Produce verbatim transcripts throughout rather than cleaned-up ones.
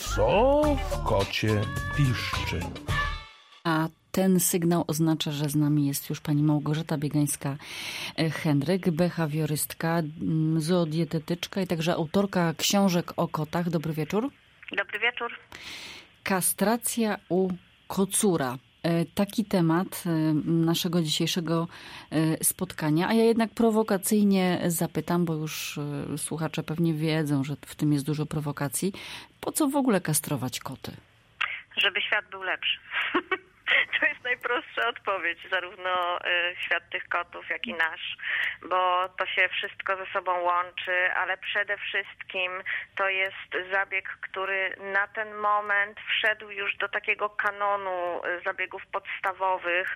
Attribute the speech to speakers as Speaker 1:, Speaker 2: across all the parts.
Speaker 1: Co w kocie piszczy?
Speaker 2: A ten sygnał oznacza, że z nami jest już pani Małgorzata Biegańska-Henryk, behawiorystka, zoodietetyczka i także autorka książek o kotach. Dobry wieczór.
Speaker 3: Dobry wieczór.
Speaker 2: Kastracja u kocura. Taki temat naszego dzisiejszego spotkania, a ja jednak prowokacyjnie zapytam, bo już słuchacze pewnie wiedzą, że w tym jest dużo prowokacji. Po co w ogóle kastrować koty?
Speaker 3: Żeby świat był lepszy. To jest najprostsza odpowiedź, zarówno świat tych kotów, jak i nasz, bo to się wszystko ze sobą łączy, ale przede wszystkim to jest zabieg, który na ten moment wszedł już do takiego kanonu zabiegów podstawowych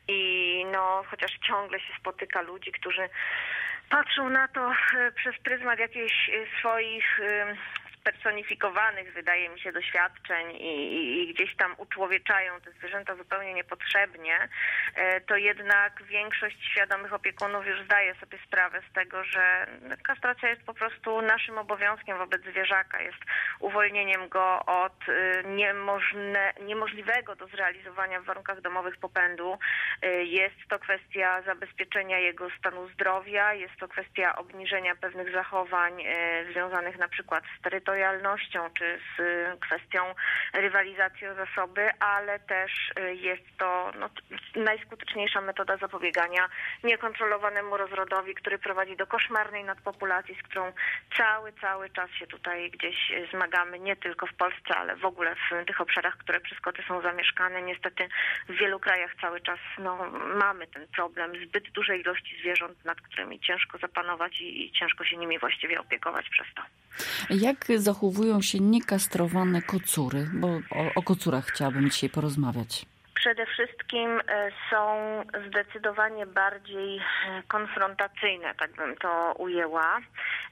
Speaker 3: i no, chociaż ciągle się spotyka ludzi, którzy patrzą na to przez pryzmat jakichś swoich personifikowanych, wydaje mi się, doświadczeń i, i, i gdzieś tam uczłowieczają te zwierzęta zupełnie niepotrzebnie, to jednak większość świadomych opiekunów już zdaje sobie sprawę z tego, że kastracja jest po prostu naszym obowiązkiem wobec zwierzaka, jest uwolnieniem go od niemożne, niemożliwego do zrealizowania w warunkach domowych popędu. Jest to kwestia zabezpieczenia jego stanu zdrowia, jest to kwestia obniżenia pewnych zachowań związanych na przykład z terytorialnością, czy z kwestią rywalizacji o zasoby, ale też jest to no, najskuteczniejsza metoda zapobiegania niekontrolowanemu rozrodowi, który prowadzi do koszmarnej nadpopulacji, z którą cały, cały czas się tutaj gdzieś zmagamy, nie tylko w Polsce, ale w ogóle w tych obszarach, które przez koty są zamieszkane. Niestety w wielu krajach cały czas no, mamy ten problem zbyt dużej ilości zwierząt, nad którymi ciężko zapanować i, i ciężko się nimi właściwie opiekować przez to.
Speaker 2: Jak zachowują się niekastrowane kocury? Bo o, o kocurach chciałabym dzisiaj porozmawiać.
Speaker 3: Przede wszystkim są zdecydowanie bardziej konfrontacyjne, tak bym to ujęła.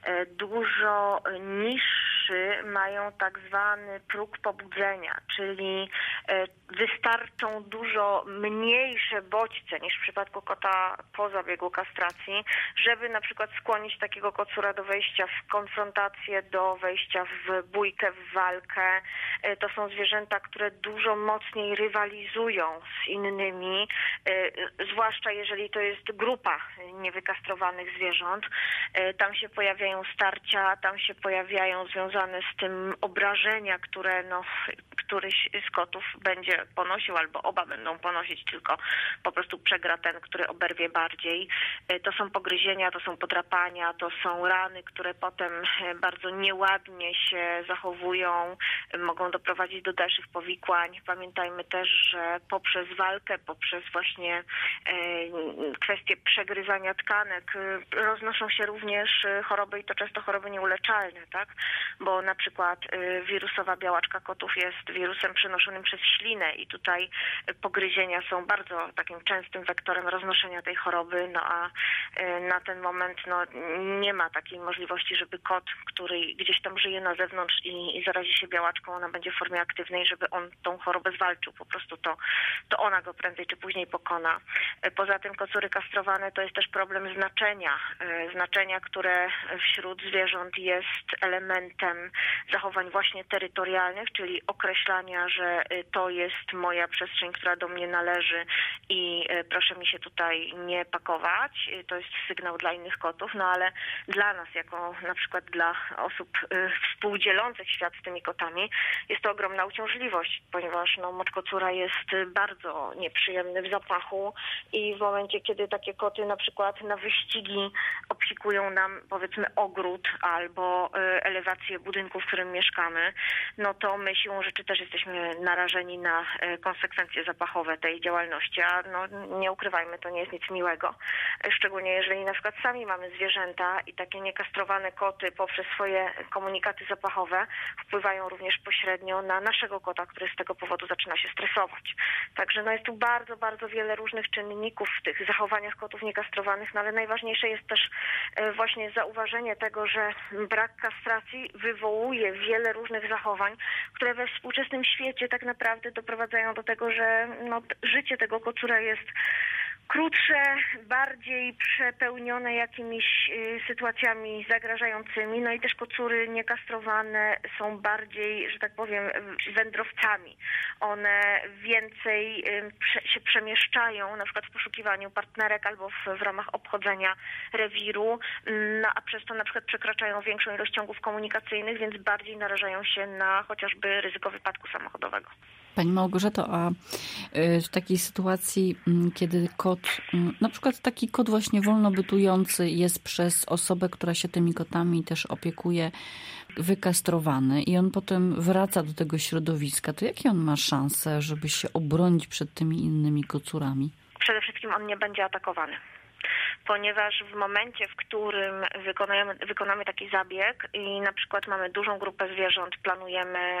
Speaker 3: Dużo niższy mają tak zwany próg pobudzenia, czyli wystarczą dużo mniejsze bodźce niż w przypadku kota po zabiegu kastracji, żeby na przykład skłonić takiego kocura do wejścia w konfrontację, do wejścia w bójkę, w walkę. To są zwierzęta, które dużo mocniej rywalizują z innymi, zwłaszcza jeżeli to jest grupa niewykastrowanych zwierząt. Tam się pojawiają starcia, tam się pojawiają związane z tym obrażenia, które no, któryś z kotów będzie ponosił albo oba będą ponosić, tylko po prostu przegra ten, który oberwie bardziej. To są pogryzienia, to są podrapania, to są rany, które potem bardzo nieładnie się zachowują, mogą doprowadzić do dalszych powikłań. Pamiętajmy też, że poprzez walkę, poprzez właśnie kwestie przegryzania tkanek roznoszą się również choroby i to często choroby nieuleczalne, tak? Bo na przykład wirusowa białaczka kotów jest wirusem przenoszonym przez ślinę i tutaj pogryzienia są bardzo takim częstym wektorem roznoszenia tej choroby, no a na ten moment no, nie ma takiej możliwości, żeby kot, który gdzieś tam żyje na zewnątrz i, i zarazi się białaczką, ona będzie w formie aktywnej, żeby on tą chorobę zwalczył. Po prostu to, to ona go prędzej czy później pokona. Poza tym kocury kastrowane to jest też problem znaczenia. Znaczenia, które wśród zwierząt jest elementem zachowań właśnie terytorialnych, czyli określania, że to jest moja przestrzeń, która do mnie należy i proszę mi się tutaj nie pakować. To jest sygnał dla innych kotów, no ale dla nas, jako na przykład dla osób współdzielących świat z tymi kotami, jest to ogromna uciążliwość, ponieważ no, mocz kocura jest bardzo nieprzyjemny w zapachu i w momencie, kiedy takie koty na przykład na wyścigi obsikują nam, powiedzmy, ogród albo elewację budynku, w którym mieszkamy, no to my siłą rzeczy też jesteśmy narażeni na konsekwencje zapachowe tej działalności, a no, nie ukrywajmy, to nie jest nic miłego. Szczególnie jeżeli na przykład sami mamy zwierzęta i takie niekastrowane koty poprzez swoje komunikaty zapachowe wpływają również pośrednio na naszego kota, który z tego powodu zaczyna się stresować. Także no jest tu bardzo, bardzo wiele różnych czynników w tych zachowaniach kotów niekastrowanych, no ale najważniejsze jest też właśnie zauważenie tego, że brak kastracji wywołuje wiele różnych zachowań, które we współczesnym świecie tak naprawdę doprowadzają do tego, że no, życie tego kocura jest krótsze, bardziej przepełnione jakimiś y, sytuacjami zagrażającymi, no i też kocury niekastrowane są bardziej, że tak powiem, wędrowcami. One więcej y, prze, się przemieszczają, na przykład w poszukiwaniu partnerek albo w, w ramach obchodzenia rewiru, no a przez to na przykład przekraczają większą ilość ciągów komunikacyjnych, więc bardziej narażają się na chociażby ryzyko wypadku samochodowego.
Speaker 2: Pani Małgorzato, a w takiej sytuacji, kiedy kot, na przykład taki kot właśnie wolnobytujący jest przez osobę, która się tymi kotami też opiekuje, wykastrowany i on potem wraca do tego środowiska, to jakie on ma szanse, żeby się obronić przed tymi innymi kocurami?
Speaker 3: Przede wszystkim on nie będzie atakowany. Ponieważ w momencie, w którym wykonujemy, wykonamy taki zabieg i na przykład mamy dużą grupę zwierząt, planujemy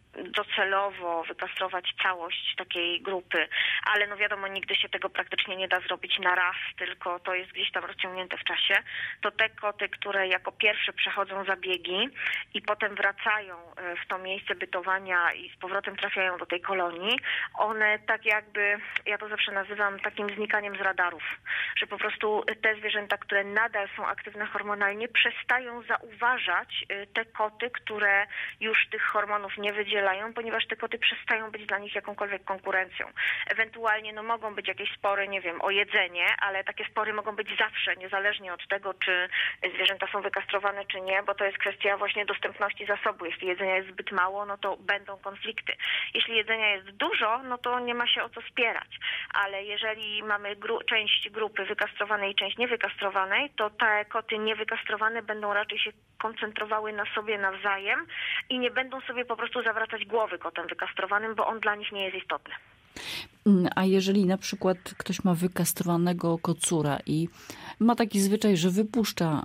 Speaker 3: docelowo wykastrować całość takiej grupy, ale no wiadomo, nigdy się tego praktycznie nie da zrobić na raz, tylko to jest gdzieś tam rozciągnięte w czasie, to te koty, które jako pierwsze przechodzą zabiegi i potem wracają w to miejsce bytowania i z powrotem trafiają do tej kolonii, one tak jakby, ja to zawsze nazywam takim znikaniem z radarów, że po prostu te zwierzęta, które nadal są aktywne hormonalnie, przestają zauważać te koty, które już tych hormonów nie wydzielają, ponieważ te koty przestają być dla nich jakąkolwiek konkurencją. Ewentualnie no, mogą być jakieś spory, nie wiem, o jedzenie, ale takie spory mogą być zawsze, niezależnie od tego, czy zwierzęta są wykastrowane, czy nie, bo to jest kwestia właśnie dostępności zasobu. Jeśli jedzenia jest zbyt mało, no to będą konflikty. Jeśli jedzenia jest dużo, no to nie ma się o co spierać. Ale jeżeli mamy gru- część grupy wykastrowanej i część niewykastrowanej, to te koty niewykastrowane będą raczej się koncentrowały na sobie nawzajem i nie będą sobie po prostu zawracać głowy kotem wykastrowanym, bo on dla nich nie jest istotny.
Speaker 2: A jeżeli na przykład ktoś ma wykastrowanego kocura i ma taki zwyczaj, że wypuszcza,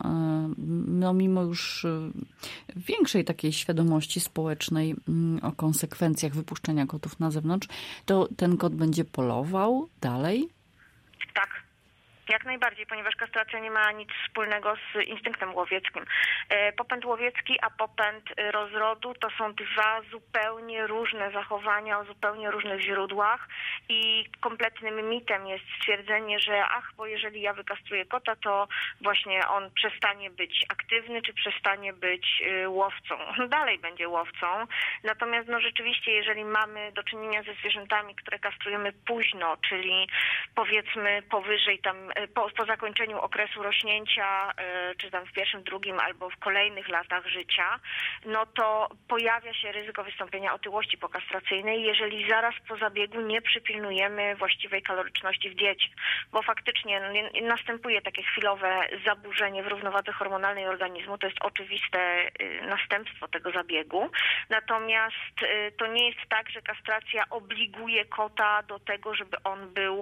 Speaker 2: no mimo już większej takiej świadomości społecznej o konsekwencjach wypuszczenia kotów na zewnątrz, to ten kot będzie polował dalej?
Speaker 3: Tak. Jak najbardziej, ponieważ kastracja nie ma nic wspólnego z instynktem łowieckim. Popęd łowiecki, a popęd rozrodu to są dwa zupełnie różne zachowania o zupełnie różnych źródłach i kompletnym mitem jest stwierdzenie, że ach, bo jeżeli ja wykastruję kota, to właśnie on przestanie być aktywny, czy przestanie być łowcą. Dalej będzie łowcą. Natomiast no rzeczywiście, jeżeli mamy do czynienia ze zwierzętami, które kastrujemy późno, czyli powiedzmy powyżej tam Po, po zakończeniu okresu rośnięcia, czy tam w pierwszym, drugim albo w kolejnych latach życia, no to pojawia się ryzyko wystąpienia otyłości pokastracyjnej, jeżeli zaraz po zabiegu nie przypilnujemy właściwej kaloryczności w diecie, bo faktycznie no, następuje takie chwilowe zaburzenie w równowadze hormonalnej organizmu, to jest oczywiste następstwo tego zabiegu, natomiast to nie jest tak, że kastracja obliguje kota do tego, żeby on był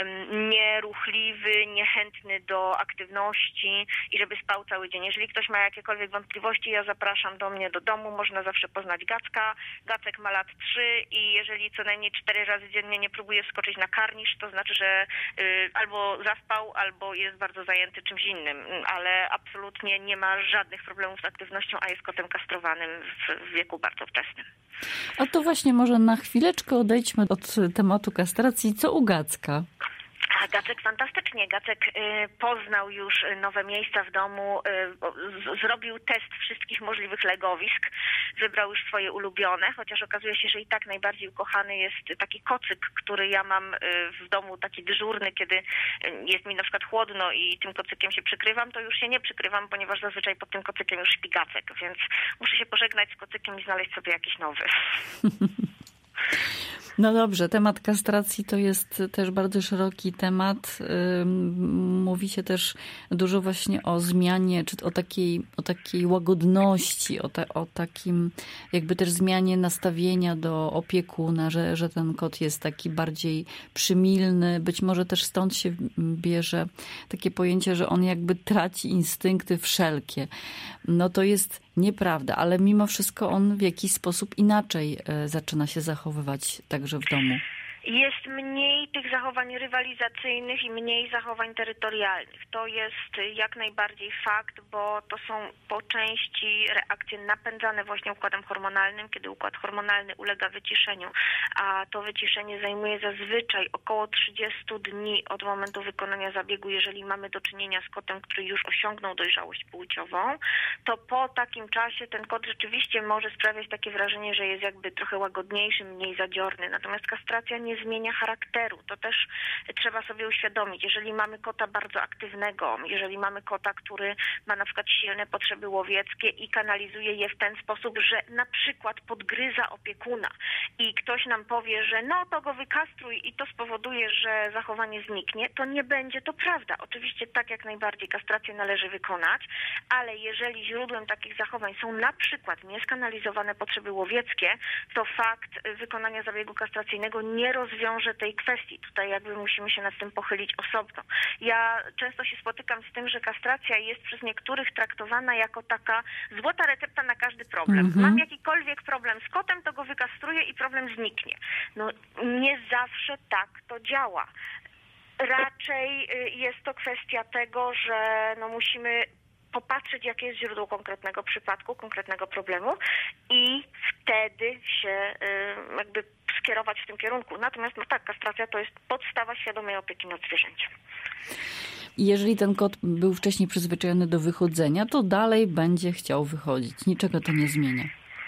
Speaker 3: nieruchliwy, niechętny do aktywności i żeby spał cały dzień. Jeżeli ktoś ma jakiekolwiek wątpliwości, ja zapraszam do mnie do domu, można zawsze poznać Gacka. Gacek ma lat trzy i jeżeli co najmniej cztery razy dziennie nie próbuje wskoczyć na karnisz, to znaczy, że y, albo zaspał, albo jest bardzo zajęty czymś innym, ale absolutnie nie ma żadnych problemów z aktywnością, a jest kotem kastrowanym w, w wieku bardzo wczesnym.
Speaker 2: A to właśnie może na chwileczkę odejdźmy od tematu kastracji. Co u Gacka?
Speaker 3: A Gacek fantastycznie. Gacek y, poznał już nowe miejsca w domu, y, z, zrobił test wszystkich możliwych legowisk, wybrał już swoje ulubione, chociaż okazuje się, że i tak najbardziej ukochany jest taki kocyk, który ja mam y, w domu, taki dyżurny, kiedy y, jest mi na przykład chłodno i tym kocykiem się przykrywam, to już się nie przykrywam, ponieważ zazwyczaj pod tym kocykiem już śpi Gacek, więc muszę się pożegnać z kocykiem i znaleźć sobie jakiś nowy.
Speaker 2: No dobrze, temat kastracji to jest też bardzo szeroki temat. Mówi się też dużo właśnie o zmianie, czy o takiej, o takiej łagodności, o, te, o takim jakby też zmianie nastawienia do opiekuna, że, że ten kot jest taki bardziej przymilny. Być może też stąd się bierze takie pojęcie, że on jakby traci instynkty wszelkie. No to jest nieprawda, ale mimo wszystko on w jakiś sposób inaczej zaczyna się zachowywać także w domu.
Speaker 3: Jest mniej tych zachowań rywalizacyjnych i mniej zachowań terytorialnych. To jest jak najbardziej fakt, bo to są po części reakcje napędzane właśnie układem hormonalnym, kiedy układ hormonalny ulega wyciszeniu, a to wyciszenie zajmuje zazwyczaj około trzydzieści dni od momentu wykonania zabiegu. Jeżeli mamy do czynienia z kotem, który już osiągnął dojrzałość płciową, to po takim czasie ten kot rzeczywiście może sprawiać takie wrażenie, że jest jakby trochę łagodniejszy, mniej zadziorny. Natomiast kastracja nie zmienia charakteru. To też trzeba sobie uświadomić. Jeżeli mamy kota bardzo aktywnego, jeżeli mamy kota, który ma na przykład silne potrzeby łowieckie i kanalizuje je w ten sposób, że na przykład podgryza opiekuna i ktoś nam powie, że no to go wykastruj i to spowoduje, że zachowanie zniknie, to nie będzie to prawda. Oczywiście tak jak najbardziej kastrację należy wykonać, ale jeżeli źródłem takich zachowań są na przykład nieskanalizowane potrzeby łowieckie, to fakt wykonania zabiegu kastracyjnego nie rozwiąże tej kwestii. Tutaj jakby musimy się nad tym pochylić osobno. Ja często się spotykam z tym, że kastracja jest przez niektórych traktowana jako taka złota recepta na każdy problem.
Speaker 2: Mhm.
Speaker 3: Mam jakikolwiek problem z kotem, to go wykastruję i problem zniknie. No nie zawsze tak to działa. Raczej jest to kwestia tego, że no musimy popatrzeć, jakie jest źródło konkretnego przypadku, konkretnego problemu i wtedy się jakby skierować w tym kierunku. Natomiast no tak, kastracja to jest podstawa świadomej opieki nad zwierzęciem.
Speaker 2: Jeżeli ten kot był wcześniej przyzwyczajony do wychodzenia, to dalej będzie chciał wychodzić. Niczego to nie zmienia.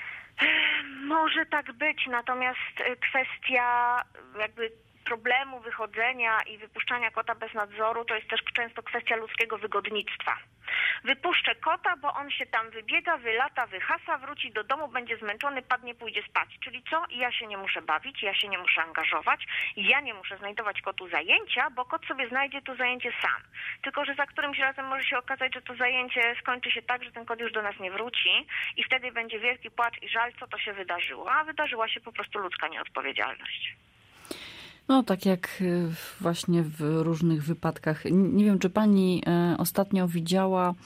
Speaker 3: Może tak być, natomiast kwestia jakby problemu wychodzenia i wypuszczania kota bez nadzoru to jest też często kwestia ludzkiego wygodnictwa. Wypuszczę kota, bo on się tam wybiega, wylata, wyhasa, wróci do domu, będzie zmęczony, padnie, pójdzie spać. Czyli co? Ja się nie muszę bawić, ja się nie muszę angażować, ja nie muszę znajdować kotu zajęcia, bo kot sobie znajdzie to zajęcie sam. Tylko że za którymś razem może się okazać, że to zajęcie skończy się tak, że ten kot już do nas nie wróci i wtedy będzie wielki płacz i żal, co to się wydarzyło. A wydarzyła się po prostu ludzka nieodpowiedzialność.
Speaker 2: No tak jak właśnie w różnych wypadkach. Nie wiem, czy pani ostatnio widziała,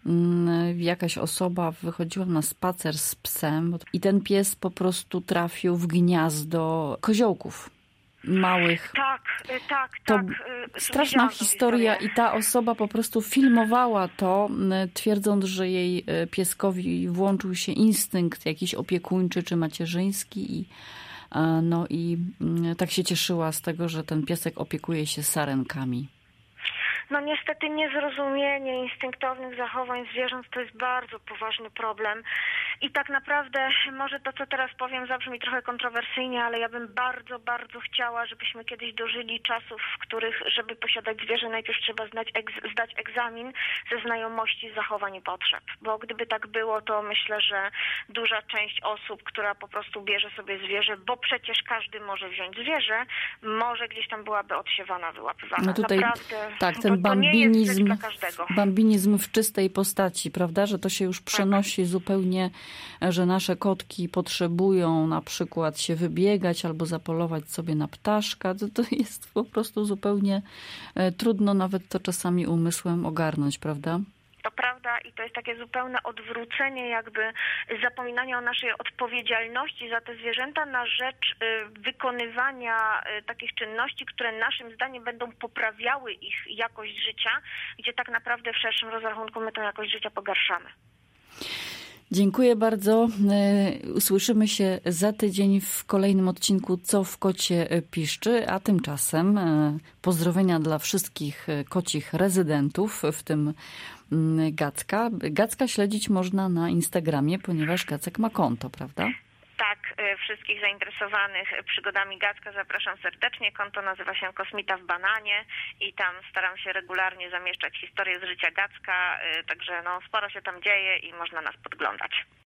Speaker 2: jakaś osoba wychodziła na spacer z psem i ten pies po prostu trafił w gniazdo koziołków małych.
Speaker 3: Tak, tak,
Speaker 2: to
Speaker 3: tak.
Speaker 2: Straszna historia i ta osoba po prostu filmowała to, twierdząc, że jej pieskowi włączył się instynkt jakiś opiekuńczy czy macierzyński i no i tak się cieszyła z tego, że ten piesek opiekuje się sarenkami.
Speaker 3: No niestety niezrozumienie instynktownych zachowań zwierząt to jest bardzo poważny problem i tak naprawdę może to, co teraz powiem, zabrzmi trochę kontrowersyjnie, ale ja bym bardzo, bardzo chciała, żebyśmy kiedyś dożyli czasów, w których, żeby posiadać zwierzę, najpierw trzeba zdać, egz, zdać egzamin ze znajomości zachowań i potrzeb, bo gdyby tak było, to myślę, że duża część osób, która po prostu bierze sobie zwierzę, bo przecież każdy może wziąć zwierzę, może gdzieś tam byłaby odsiewana, wyłapywana.
Speaker 2: No tutaj,
Speaker 3: naprawdę,
Speaker 2: tak, ten bambinizm, bambinizm w czystej postaci, prawda, że to się już przenosi tak. zupełnie, że nasze kotki potrzebują na przykład się wybiegać albo zapolować sobie na ptaszka. To, to jest po prostu zupełnie trudno nawet to czasami umysłem ogarnąć, prawda?
Speaker 3: To prawda i to jest takie zupełne odwrócenie jakby zapominania o naszej odpowiedzialności za te zwierzęta na rzecz wykonywania takich czynności, które naszym zdaniem będą poprawiały ich jakość życia, gdzie tak naprawdę w szerszym rozrachunku my tę jakość życia pogarszamy.
Speaker 2: Dziękuję bardzo. Usłyszymy się za tydzień w kolejnym odcinku Co w kocie piszczy, a tymczasem pozdrowienia dla wszystkich kocich rezydentów, w tym Gacka. Gacka śledzić można na Instagramie, ponieważ Gacek ma konto, prawda?
Speaker 3: Tak, wszystkich zainteresowanych przygodami Gacka zapraszam serdecznie. Konto nazywa się Kosmita w Bananie i tam staram się regularnie zamieszczać historię z życia Gacka, także no sporo się tam dzieje i można nas podglądać.